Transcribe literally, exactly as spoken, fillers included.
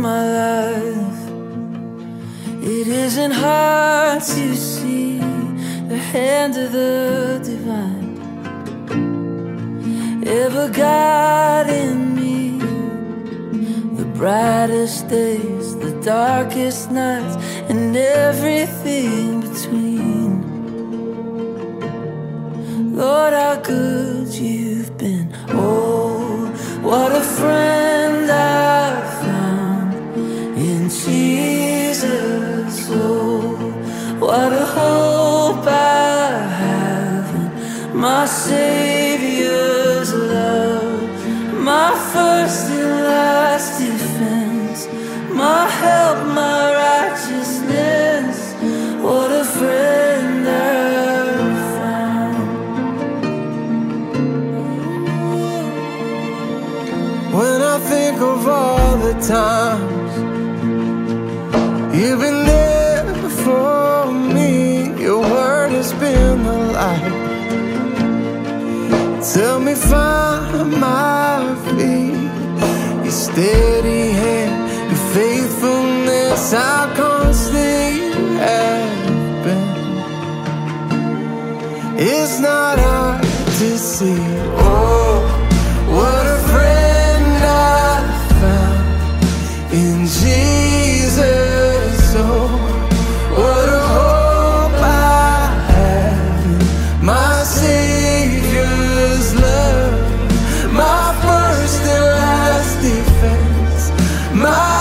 my life. It isn't hard to see the hand of the divine ever guiding me. The brightest days, the darkest nights, and everything between. Lord, how good you've been. Oh, what a friend I've found in Jesus. Oh, what a hope I have in my Savior's love. My first and last defense, my help, my righteousness. What a friend I've found. When I think of all the times you've been there for me, your word has been the light. Tell me find my feet, your steady hand, your faithfulness, how constant you have been. It's not hard to see. Oh, what a friend I found in Jesus. Oh, what a hope I have in my Savior's love. My first and last defense, my